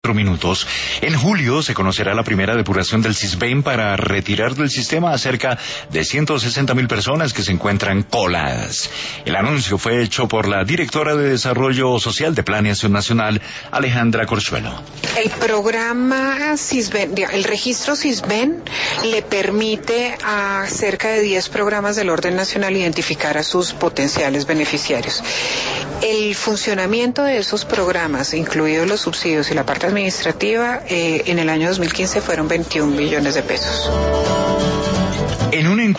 minutos. En julio se conocerá la primera depuración del Sisbén para retirar del sistema a cerca de 160,000 personas que se encuentran coladas. El anuncio fue hecho por la directora de Desarrollo Social de Planeación Nacional, Alejandra Corchuelo. El programa Sisbén, el registro Sisbén le permite a cerca de 10 programas del orden nacional identificar a sus potenciales beneficiarios. El funcionamiento de esos programas, incluidos los subsidios y la parte administrativa, en el año 2015 fueron 21 billones de pesos. En un